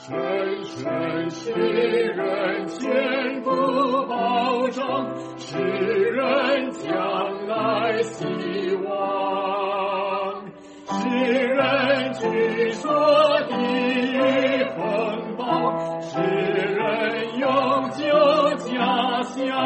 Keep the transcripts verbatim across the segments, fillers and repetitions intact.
深深使人坚固保障，使人将来希望，使人据说地狱风暴，使人永久家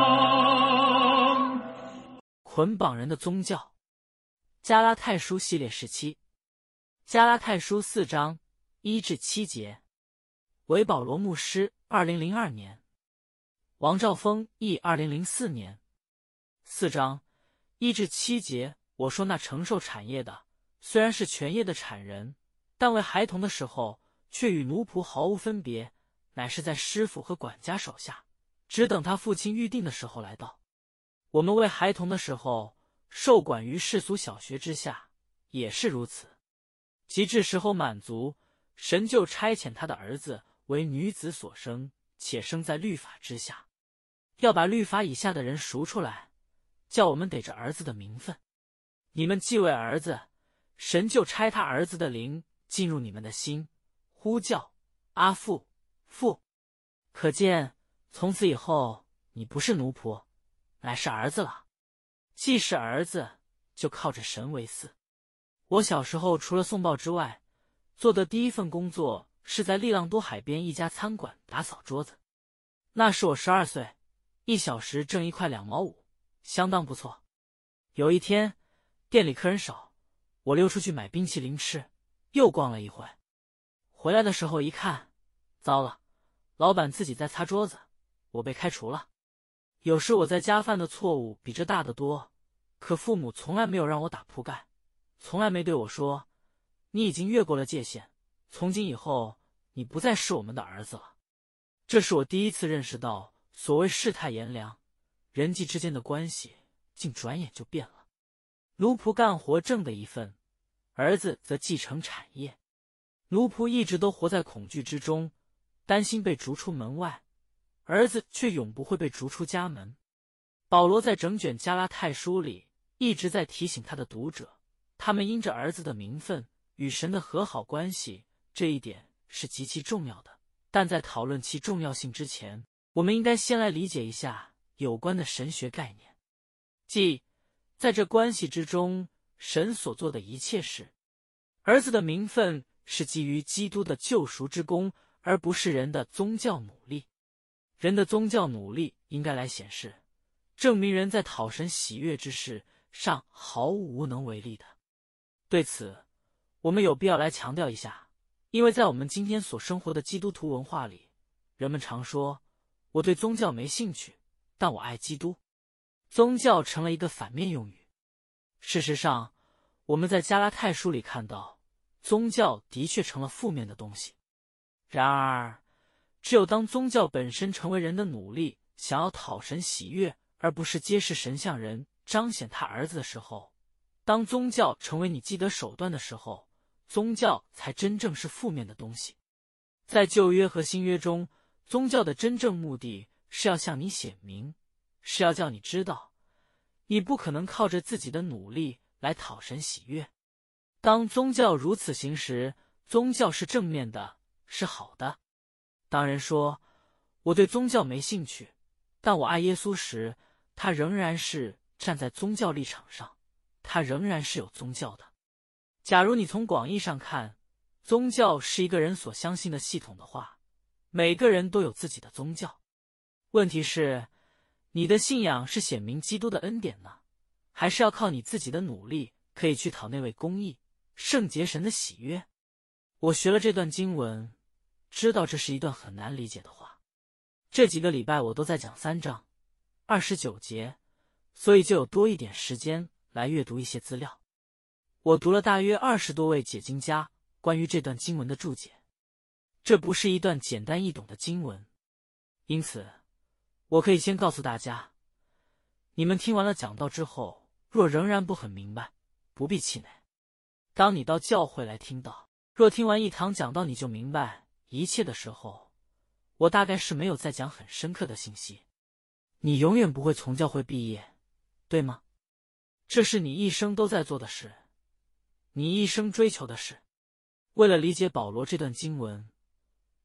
乡。 捆绑人的宗教。加拉太书系列十七，加拉太书四章一至七节。韦保罗牧师，二零零二年。王兆峰译，二零零四年。四章一至七节。我说那承受产业的，虽然是全业的产人，但为孩童的时候，却与奴仆毫无分别，乃是在师傅和管家手下，只等他父亲预定的时候来到。我们为孩童的时候，受管于世俗小学之下，也是如此。及至时候满足，神就差遣他的儿子为女子所生，且生在律法之下，要把律法以下的人赎出来，叫我们得着儿子的名分。你们既为儿子，神就差他儿子的灵进入你们的心，呼叫阿父，父。可见从此以后，你不是奴仆，乃是儿子了。既是儿子，就靠着神为嗣。我小时候除了送报之外，做的第一份工作是在利浪多海边一家餐馆打扫桌子。那时我十二岁，一小时挣一块两毛五，相当不错。有一天，店里客人少，我溜出去买冰淇淋吃，又逛了一回。回来的时候一看，糟了，老板自己在擦桌子，我被开除了。有时我在家犯的错误比这大得多，可父母从来没有让我打铺盖，从来没对我说，你已经越过了界限，从今以后你不再是我们的儿子了。这是我第一次认识到，所谓世态炎凉，人际之间的关系竟转眼就变了。奴仆干活挣的一份，儿子则继承产业。奴仆一直都活在恐惧之中，担心被逐出门外，儿子却永不会被逐出家门。保罗在整卷加拉太书里一直在提醒他的读者，他们因着儿子的名分与神的和好关系，这一点是极其重要的。但在讨论其重要性之前，我们应该先来理解一下有关的神学概念，即在这关系之中，神所做的一切事。儿子的名分是基于基督的救赎之功，而不是人的宗教努力。人的宗教努力应该来显示，证明人在讨神喜悦之事上毫无无能为力的。对此，我们有必要来强调一下，因为在我们今天所生活的基督徒文化里，人们常说，我对宗教没兴趣，但我爱基督。宗教成了一个反面用语。事实上，我们在加拉太书里看到，宗教的确成了负面的东西。然而，只有当宗教本身成为人的努力，想要讨神喜悦，而不是揭示神向人彰显他儿子的时候，当宗教成为你积德手段的时候，宗教才真正是负面的东西。在旧约和新约中，宗教的真正目的是要向你显明，是要叫你知道，你不可能靠着自己的努力来讨神喜悦。当宗教如此行时，宗教是正面的，是好的。当人说我对宗教没兴趣，但我爱耶稣时，他仍然是站在宗教立场上，他仍然是有宗教的。假如你从广义上看，宗教是一个人所相信的系统的话，每个人都有自己的宗教。问题是，你的信仰是显明基督的恩典呢，还是要靠你自己的努力可以去讨那位公义、圣洁神的喜悦？我学了这段经文，知道这是一段很难理解的话。这几个礼拜我都在讲三章二十九节，所以就有多一点时间来阅读一些资料。我读了大约二十多位解经家关于这段经文的注解。这不是一段简单易懂的经文，因此我可以先告诉大家，你们听完了讲道之后，若仍然不很明白，不必气馁。当你到教会来听到，若听完一堂讲道你就明白一切的时候，我大概是没有再讲很深刻的信息。你永远不会从教会毕业，对吗？这是你一生都在做的事，你一生追求的事。为了理解保罗这段经文，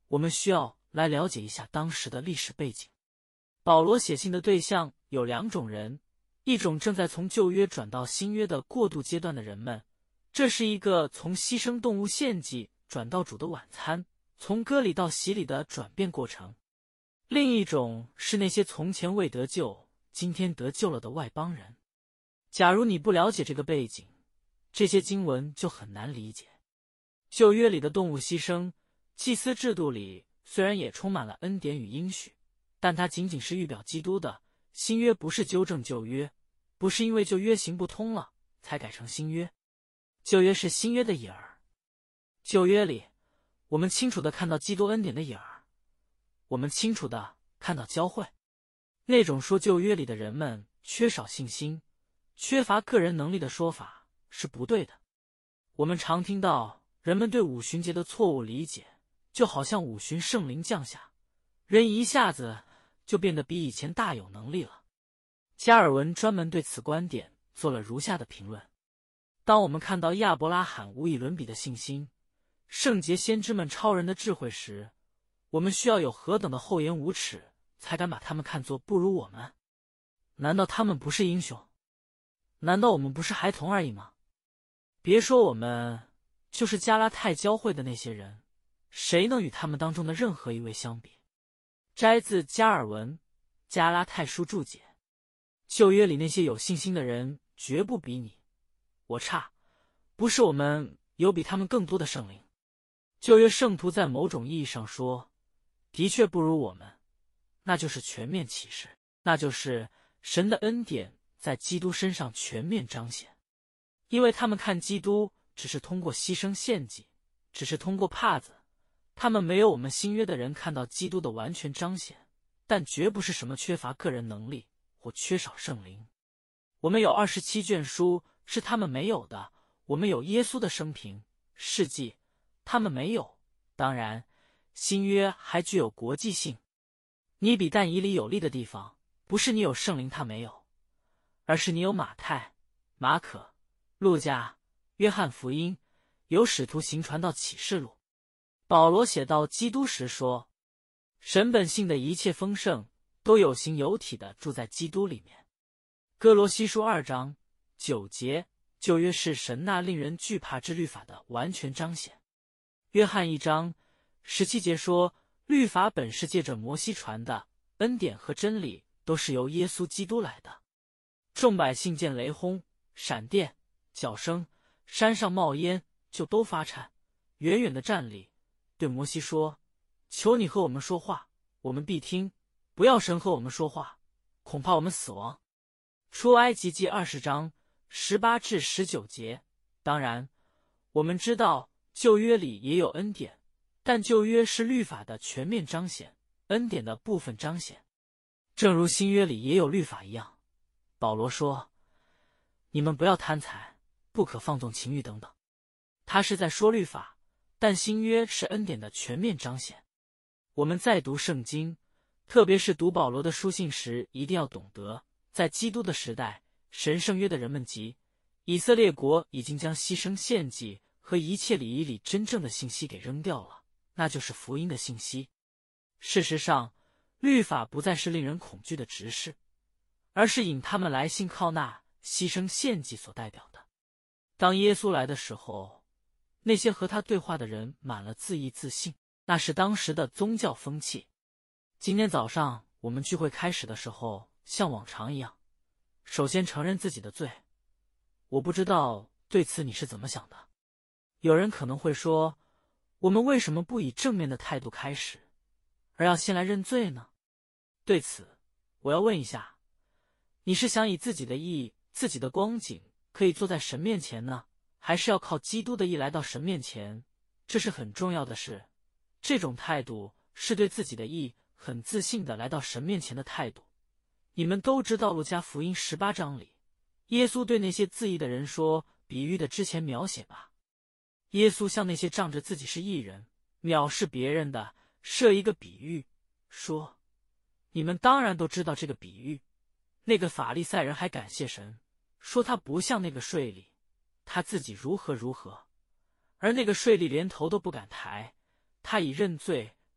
我们需要来了解一下当时的历史背景。保罗写信的对象有两种人，一种正在从旧约转到新约的过渡阶段的人们，这是一个从牺牲动物献祭转到主的晚餐，从割礼到洗礼的转变过程。另一种是那些从前未得救，今天得救了的外邦人。假如你不了解这个背景，这些经文就很难理解。旧约里的动物牺牲，祭司制度里虽然也充满了恩典与应许，但它仅仅是预表基督的。新约不是纠正旧约，不是因为旧约行不通了才改成新约。旧约是新约的影儿。旧约里，我们清楚地看到基督恩典的影儿，我们清楚地看到教会。那种说旧约里的人们缺少信心、缺乏个人能力的说法是不对的。我们常听到人们对五旬节的错误理解，就好像五旬圣灵降下，人一下子就变得比以前大有能力了。加尔文专门对此观点做了如下的评论：当我们看到亚伯拉罕无以伦比的信心、圣洁先知们超人的智慧时，我们需要有何等的厚颜无耻，才敢把他们看作不如我们？难道他们不是英雄？难道我们不是孩童而已吗？别说我们，就是加拉太教会的那些人，谁能与他们当中的任何一位相比？摘自加尔文加拉太书注解。旧约里那些有信心的人绝不比你我差，不是我们有比他们更多的圣灵。旧约圣徒在某种意义上说，的确不如我们，那就是全面启示，那就是神的恩典在基督身上全面彰显。因为他们看基督只是通过牺牲献祭，只是通过帕子，他们没有我们新约的人看到基督的完全彰显，但绝不是什么缺乏个人能力或缺少圣灵。我们有二十七卷书是他们没有的，我们有耶稣的生平、事迹，他们没有。当然，新约还具有国际性。你比但以理有利的地方，不是你有圣灵他没有，而是你有马太、马可、路加、约翰福音，有使徒行传到启示录。保罗写到基督时说，神本性的一切丰盛都有形有体的住在基督里面。哥罗西书二章九节，旧约是神那令人惧怕之律法的完全彰显。约翰一章十七节说，律法本是借着摩西传的，恩典和真理都是由耶稣基督来的。众百姓见雷轰、闪电、角声，山上冒烟，就都发颤，远远的站立，对摩西说，求你和我们说话，我们必听，不要神和我们说话，恐怕我们死亡。出埃及记二十章十八至十九节。当然，我们知道旧约里也有恩典，但旧约是律法的全面彰显，恩典的部分彰显。正如新约里也有律法一样，保罗说，你们不要贪财，不可放纵情欲等等。他是在说律法，但新约是恩典的全面彰显。我们在读圣经，特别是读保罗的书信时，一定要懂得，在基督的时代，神圣约的人们及以色列国已经将牺牲献祭和一切礼仪里真正的信息给扔掉了，那就是福音的信息。事实上，律法不再是令人恐惧的执事，而是引他们来信靠那牺牲献祭所代表的。当耶稣来的时候，那些和他对话的人满了自义自信，那是当时的宗教风气。今天早上我们聚会开始的时候，像往常一样，首先承认自己的罪。我不知道对此你是怎么想的。有人可能会说，我们为什么不以正面的态度开始，而要先来认罪呢？对此，我要问一下，你是想以自己的义、自己的光景可以坐在神面前呢，还是要靠基督的义来到神面前？这是很重要的事。这种态度是对自己的义很自信的来到神面前的态度。你们都知道路加福音十八章里，耶稣对那些自义的人说，比喻的之前描写吧。耶稣向那些仗着自己是义人、藐视别人的设一个比喻，说，你们当然都知道这个比喻。那个法利赛人还感谢神，说他不像那个税吏，他自己如何如何，而那个税吏连头都不敢抬，他以认罪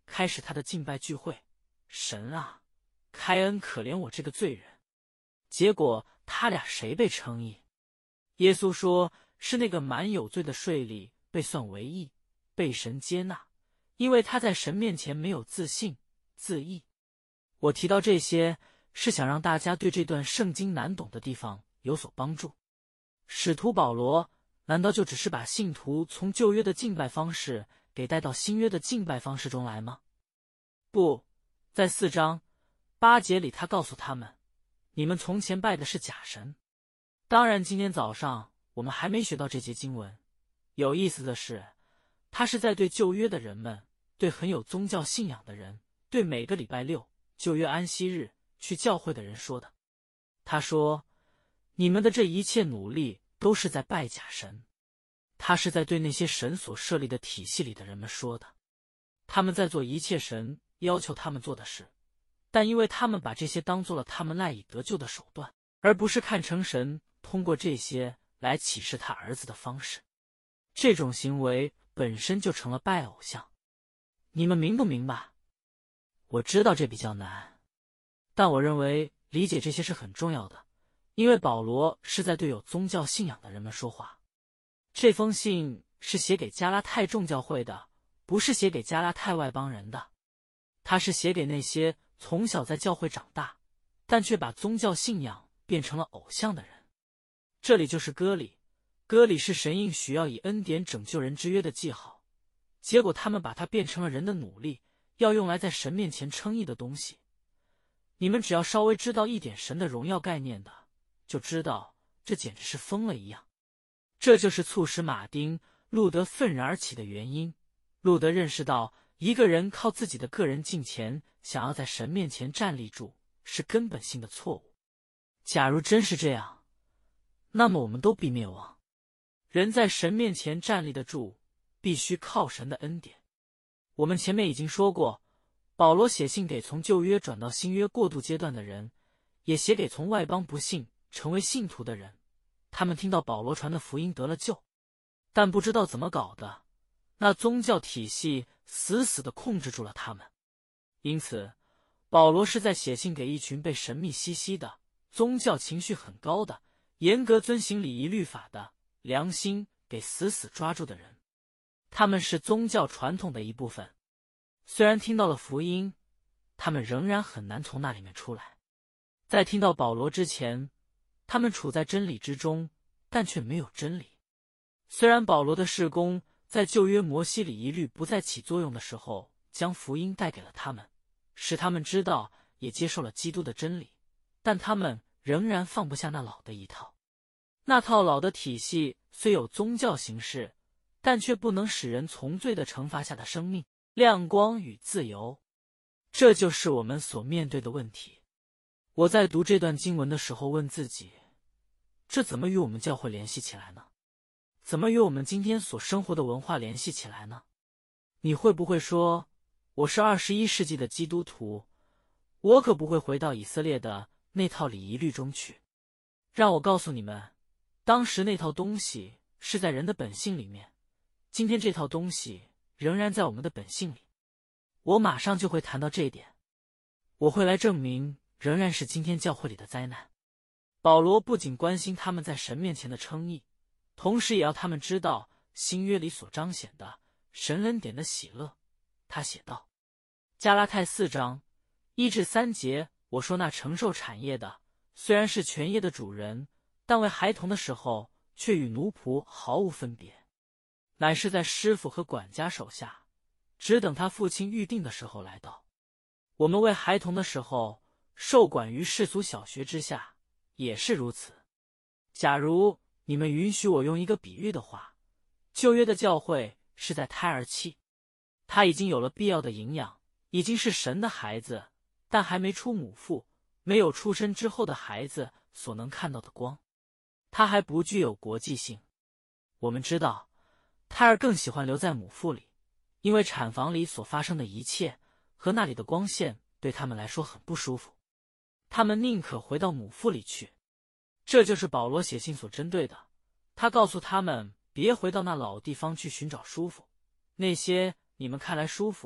开始他的敬拜聚会。神啊，开恩可怜我这个罪人。结果他俩谁被称义？耶稣说，是那个满有罪的税吏被算为义，被神接纳，因为他在神面前没有自信、自义。我提到这些，是想让大家对这段圣经难懂的地方有所帮助。使徒保罗难道就只是把信徒从旧约的敬拜方式给带到新约的敬拜方式中来吗？不，在四章八节里他告诉他们，你们从前拜的是假神。当然今天早上我们还没学到这节经文。有意思的是，他是在对旧约的人们，对很有宗教信仰的人，对每个礼拜六旧约安息日去教会的人说的。他说，你们的这一切努力都是在拜假神。他是在对那些神所设立的体系里的人们说的。他们在做一切神要求他们做的事，但因为他们把这些当做了他们赖以得救的手段，而不是看成神通过这些来启示他儿子的方式，这种行为本身就成了拜偶像。你们明不明白？我知道这比较难，但我认为理解这些是很重要的，因为保罗是在对有宗教信仰的人们说话。这封信是写给加拉太众教会的，不是写给加拉太外邦人的。他是写给那些从小在教会长大，但却把宗教信仰变成了偶像的人。这里就是割礼，割礼是神应许要以恩典拯救人之约的记号，结果他们把它变成了人的努力，要用来在神面前称义的东西。你们只要稍微知道一点神的荣耀概念的，就知道这简直是疯了一样。这就是促使马丁·路德愤然而起的原因。路德认识到，一个人靠自己的个人敬虔，想要在神面前站立住，是根本性的错误。假如真是这样，那么我们都必灭亡。人在神面前站立得住，必须靠神的恩典。我们前面已经说过，保罗写信给从旧约转到新约过渡阶段的人，也写给从外邦不信成为信徒的人。他们听到保罗传的福音得了救，但不知道怎么搞的，那宗教体系死死地控制住了他们。因此保罗是在写信给一群被神秘兮兮的、宗教情绪很高的、严格遵行礼仪律法的、良心给死死抓住的人。他们是宗教传统的一部分，虽然听到了福音，他们仍然很难从那里面出来。在听到保罗之前，他们处在真理之中，但却没有真理。虽然保罗的事工在旧约摩西礼仪律不再起作用的时候，将福音带给了他们，使他们知道也接受了基督的真理，但他们仍然放不下那老的一套。那套老的体系虽有宗教形式，但却不能使人从罪的惩罚下的生命、亮光与自由。这就是我们所面对的问题。我在读这段经文的时候问自己，这怎么与我们教会联系起来呢？怎么与我们今天所生活的文化联系起来呢？你会不会说，我是二十一世纪的基督徒，我可不会回到以色列的那套礼仪律中去。让我告诉你们，当时那套东西是在人的本性里面，今天这套东西仍然在我们的本性里。我马上就会谈到这一点，我会来证明仍然是今天教会里的灾难。保罗不仅关心他们在神面前的称义，同时也要他们知道新约里所彰显的神恩典的喜乐。他写道，加拉太四章一至三节，我说那承受产业的，虽然是全业的主人，但为孩童的时候却与奴仆毫无分别，乃是在师傅和管家手下，只等他父亲预定的时候来到。我们为孩童的时候受管于世俗小学之下，也是如此。假如你们允许我用一个比喻的话，旧约的教会是在胎儿期，他已经有了必要的营养，已经是神的孩子，但还没出母腹，没有出生之后的孩子所能看到的光，他还不具有国际性。我们知道，胎儿更喜欢留在母腹里，因为产房里所发生的一切和那里的光线对他们来说很不舒服，他们宁可回到母腹里去。这就是保罗写信所针对的，他告诉他们别回到那老地方去寻找舒服，那些你们看来舒服，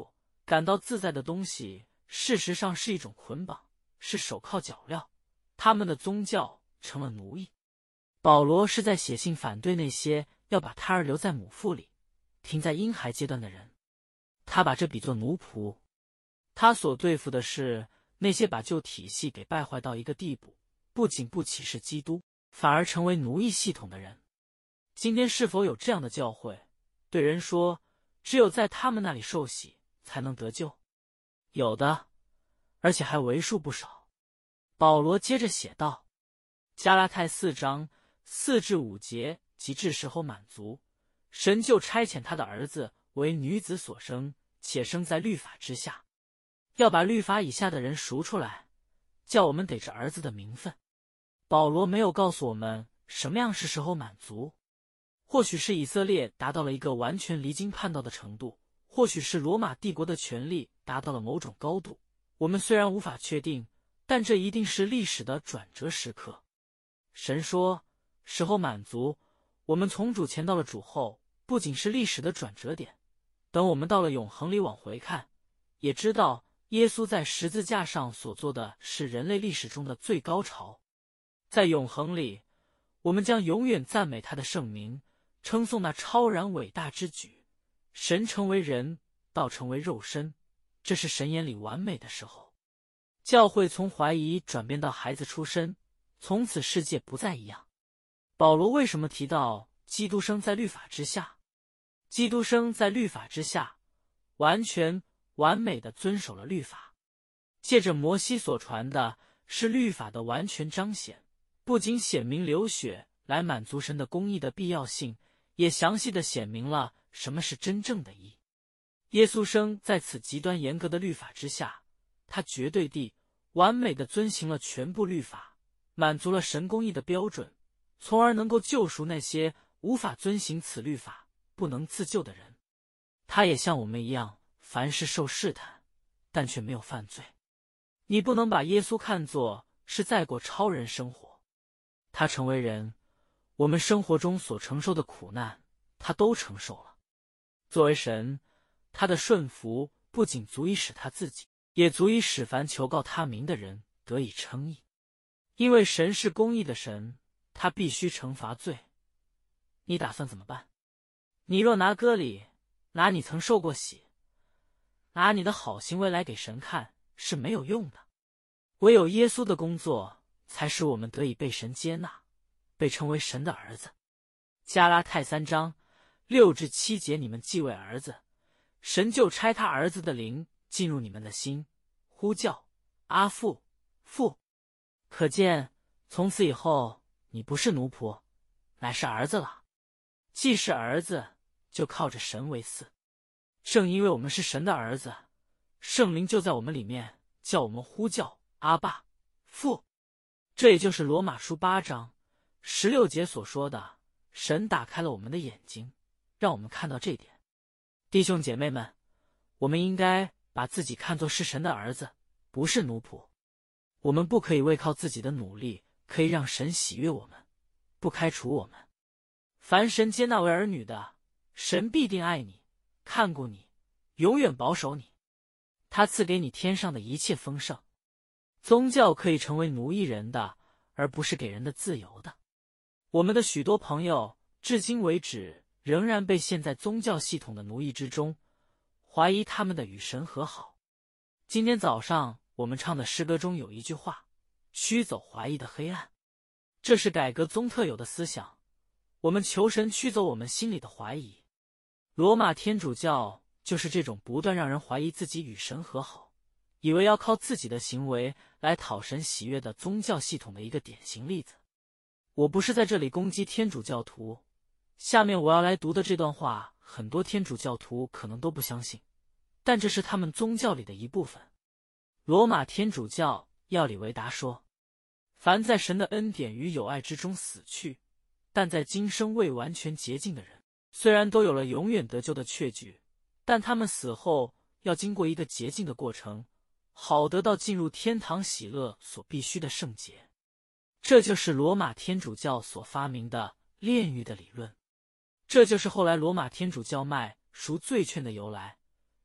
感到自在的东西，事实上是一种捆绑，是手铐脚镣，他们的宗教成了奴役。保罗是在写信反对那些要把胎儿留在母腹里，停在婴孩阶段的人，他把这比作奴仆。他所对付的是那些把旧体系给败坏到一个地步，不仅不启示基督，反而成为奴役系统的人。今天是否有这样的教会，对人说只有在他们那里受洗才能得救？有的，而且还为数不少。保罗接着写道，加拉太四章四至五节，及至时候满足，神就差遣他的儿子为女子所生，且生在律法之下，要把律法以下的人赎出来，叫我们得着儿子的名分。保罗没有告诉我们什么样是时候满足，或许是以色列达到了一个完全离经叛道的程度，或许是罗马帝国的权力达到了某种高度，我们虽然无法确定，但这一定是历史的转折时刻。神说时候满足，我们从主前到了主后，不仅是历史的转折点，等我们到了永恒里往回看，也知道耶稣在十字架上所做的是人类历史中的最高潮。在永恒里，我们将永远赞美他的圣名，称颂那超然伟大之举。神成为人，道成为肉身，这是神眼里完美的时候。教会从怀疑转变到孩子出生，从此世界不再一样。保罗为什么提到基督生在律法之下？基督生在律法之下，完全完美地遵守了律法。借着摩西所传的是律法的完全彰显，不仅显明流血来满足神的公义的必要性，也详细地显明了什么是真正的义。耶稣生在此极端严格的律法之下，他绝对地完美地遵行了全部律法，满足了神公义的标准，从而能够救赎那些无法遵行此律法不能自救的人。他也像我们一样，凡事受试探，但却没有犯罪。你不能把耶稣看作是在过超人生活，他成为人，我们生活中所承受的苦难他都承受了。作为神，他的顺服不仅足以使他自己，也足以使凡求告他名的人得以称义。因为神是公义的神，他必须惩罚罪。你打算怎么办？你若拿割礼，拿你曾受过洗，拿你的好行为来给神看，是没有用的。唯有耶稣的工作才使我们得以被神接纳，被称为神的儿子。加拉太三章六至七节，你们既为儿子，神就差他儿子的灵进入你们的心，呼叫阿父，父。可见从此以后你不是奴仆，乃是儿子了。既是儿子，就靠着神为嗣。正因为我们是神的儿子，圣灵就在我们里面，叫我们呼叫阿爸，父。这也就是罗马书八章十六节所说的，神打开了我们的眼睛，让我们看到这点。弟兄姐妹们，我们应该把自己看作是神的儿子，不是奴仆。我们不可以为靠自己的努力可以让神喜悦我们，不开除我们。凡神接纳为儿女的，神必定爱你，看顾你，永远保守你。他赐给你天上的一切丰盛。宗教可以成为奴役人的，而不是给人的自由的。我们的许多朋友至今为止仍然被陷在宗教系统的奴役之中，怀疑他们的与神和好。今天早上我们唱的诗歌中有一句话，驱走怀疑的黑暗。这是改革宗特有的思想，我们求神驱走我们心里的怀疑。罗马天主教就是这种不断让人怀疑自己与神和好，以为要靠自己的行为来讨神喜悦的宗教系统的一个典型例子。我不是在这里攻击天主教徒，下面我要来读的这段话，很多天主教徒可能都不相信，但这是他们宗教里的一部分。罗马天主教要理维达说，凡在神的恩典与友爱之中死去，但在今生未完全洁净的人，虽然都有了永远得救的确据，但他们死后要经过一个洁净的过程，好得到进入天堂喜乐所必须的圣洁。这就是罗马天主教所发明的炼狱的理论，这就是后来罗马天主教卖赎罪券的由来。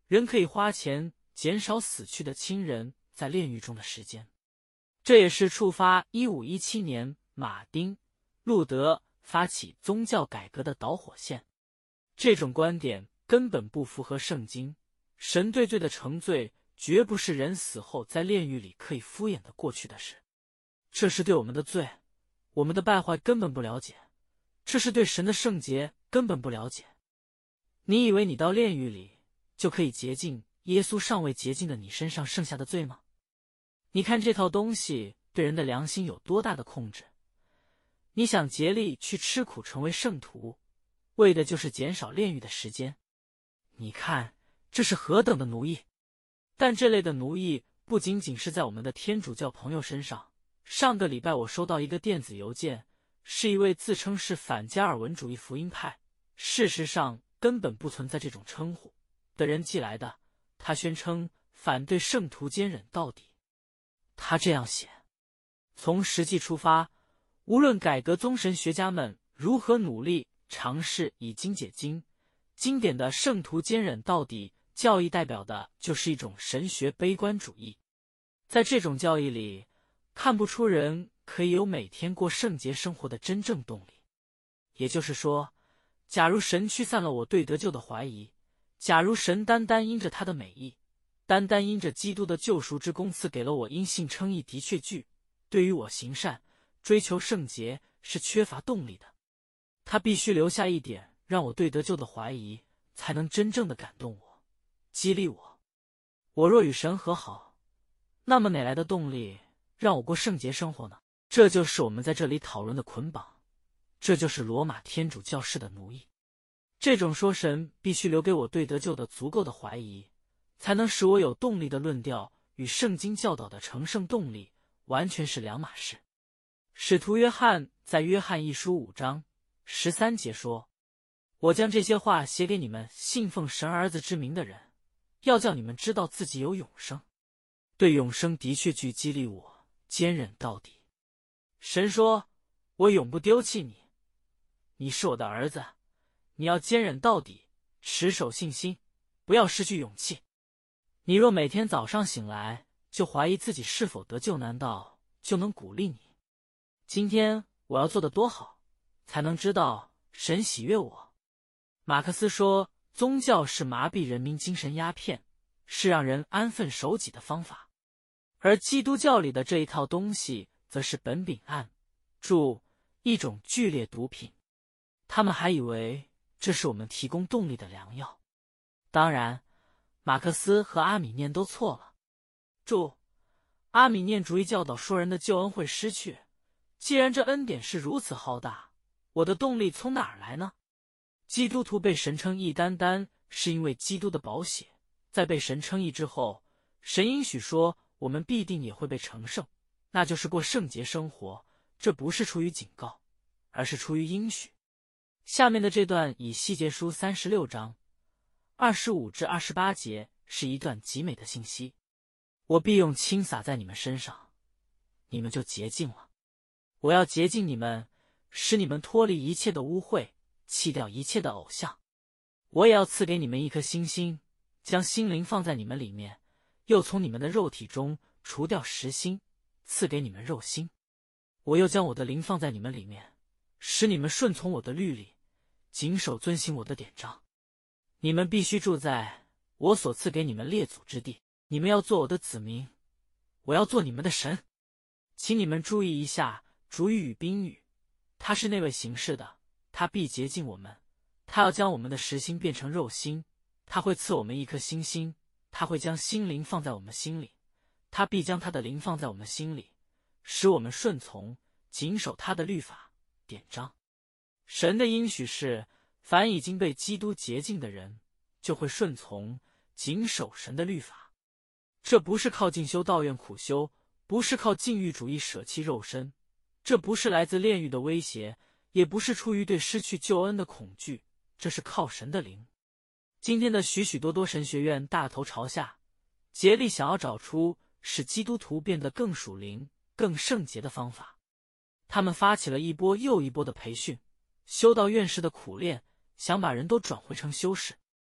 人可以花钱减少死去的亲人在炼狱中的时间。这也是触发一五一七年马丁·路德发起宗教改革的导火线。这种观点根本不符合圣经，神对罪的惩罪绝不是人死后在炼狱里可以敷衍的过去的事。这是对我们的罪，我们的败坏根本不了解，这是对神的圣洁根本不了解。你以为你到炼狱里就可以洁净耶稣尚未洁净的你身上剩下的罪吗？你看这套东西对人的良心有多大的控制？你想竭力去吃苦成为圣徒，为的就是减少炼狱的时间。你看这是何等的奴役！但这类的奴役不仅仅是在我们的天主教朋友身上。上个礼拜我收到一个电子邮件，是一位自称是反加尔文主义福音派，事实上根本不存在这种称呼的人寄来的。他宣称反对圣徒坚忍到底。他这样写：从实际出发，无论改革宗神学家们如何努力尝试以经解经，经典的圣徒坚忍到底教义代表的就是一种神学悲观主义。在这种教义里，看不出人可以有每天过圣洁生活的真正动力。也就是说，假如神驱散了我对得救的怀疑，假如神单单因着他的美意，单单因着基督的救赎之功赐给了我因信称义的确据，对于我行善追求圣洁是缺乏动力的。他必须留下一点让我对得救的怀疑，才能真正的感动我，激励我。我若与神和好，那么哪来的动力让我过圣洁生活呢？这就是我们在这里讨论的捆绑，这就是罗马天主教式的奴役。这种说神必须留给我对得救的足够的怀疑，才能使我有动力的论调，与圣经教导的成圣动力完全是两码事。使徒约翰在约翰一书五章十三节说：我将这些话写给你们信奉神儿子之名的人，要叫你们知道自己有永生。对永生的确具激励我坚忍到底。神说，我永不丢弃你，你是我的儿子，你要坚忍到底，持守信心，不要失去勇气。你若每天早上醒来就怀疑自己是否得救，难道就能鼓励你？今天我要做得多好，才能知道神喜悦我。马克思说，宗教是麻痹人民精神鸦片，是让人安分守己的方法。而基督教里的这一套东西则是苯丙胺，注，一种剧烈毒品。他们还以为这是我们提供动力的良药。当然，马克思和阿米念都错了。注，阿米念主义教导说人的救恩会失去，既然这恩典是如此浩大，我的动力从哪儿来呢？基督徒被神称义单单是因为基督的宝血，在被神称义之后，神应许说我们必定也会被成圣，那就是过圣洁生活。这不是出于警告，而是出于应许。下面的这段以西结书三十六章二十五至二十八节是一段极美的信息。我必用清洒在你们身上，你们就洁净了。我要洁净你们，使你们脱离一切的污秽，弃掉一切的偶像。我也要赐给你们一颗新心，将心灵放在你们里面，又从你们的肉体中除掉实心，赐给你们肉心。我又将我的灵放在你们里面，使你们顺从我的律例，谨守遵行我的典章。你们必须住在我所赐给你们列祖之地，你们要做我的子民，我要做你们的神。请你们注意一下主语与宾语，他是那位行事的，他必洁净我们，他要将我们的实心变成肉心，他会赐我们一颗新心，他会将心灵放在我们心里，他必将他的灵放在我们心里，使我们顺从谨守他的律法典章。神的应许是，凡已经被基督洁净的人，就会顺从谨守神的律法。这不是靠进修道院苦修，不是靠禁欲主义舍弃肉身，这不是来自炼狱的威胁，也不是出于对失去救恩的恐惧，这是靠神的灵。今天的许许多多神学院大头朝下，竭力想要找出使基督徒变得更属灵、更圣洁的方法。他们发起了一波又一波的培训，修道院士的苦练，想把人都转回成修士。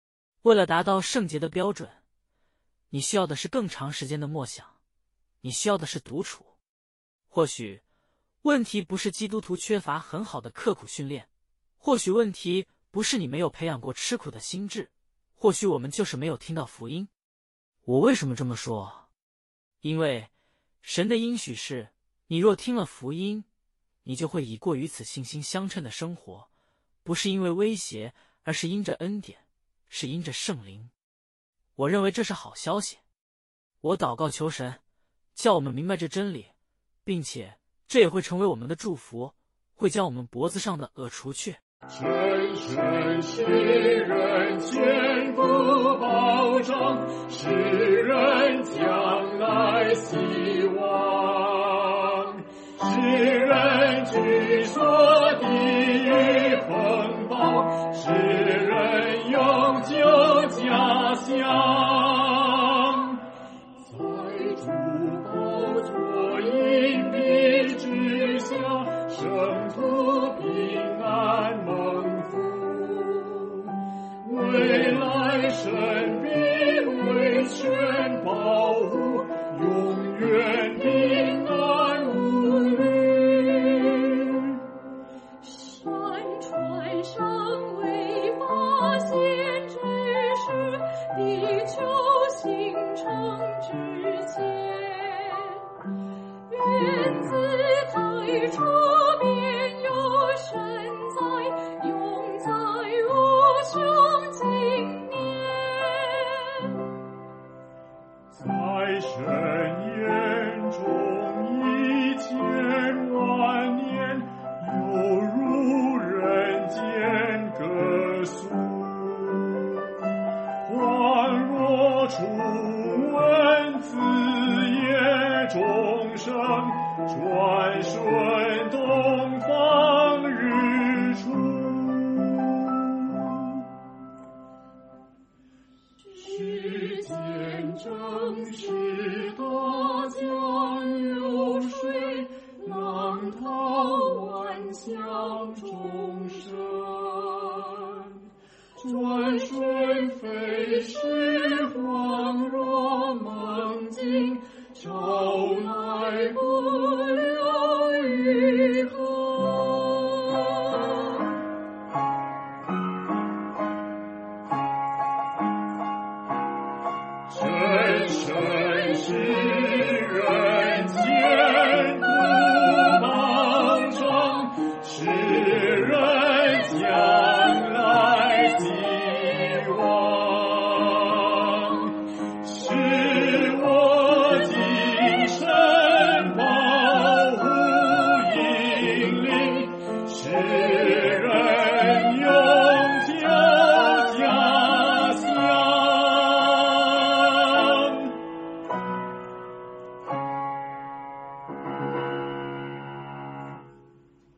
为了达到圣洁的标准，你需要的是更长时间的默想，你需要的是独处。或许问题不是基督徒缺乏很好的刻苦训练，或许问题不是你没有培养过吃苦的心智，或许我们就是没有听到福音。我为什么这么说？因为神的应许是，你若听了福音，你就会以过与此信心相称的生活，不是因为威胁，而是因着恩典，是因着圣灵。我认为这是好消息。我祷告求神，叫我们明白这真理，并且这也会成为我们的祝福，会将我们脖子上的恶除去。 深深使人坚固保障，使人将来希望，使人据说地狱风暴，使人永久家乡。在主宝座荫庇之下，圣徒平安蒙福，未来神必为全保护，永远平安无虑。 山川上未发现之时，地球形成之前，原子太初便有神在，永在无穷经年。 在神眼中一千万年，犹如人间歌颂，恍若初闻子夜钟声，转瞬东方日出。世间正是大江流水，浪涛万象众生，转瞬飞逝，恍若梦境。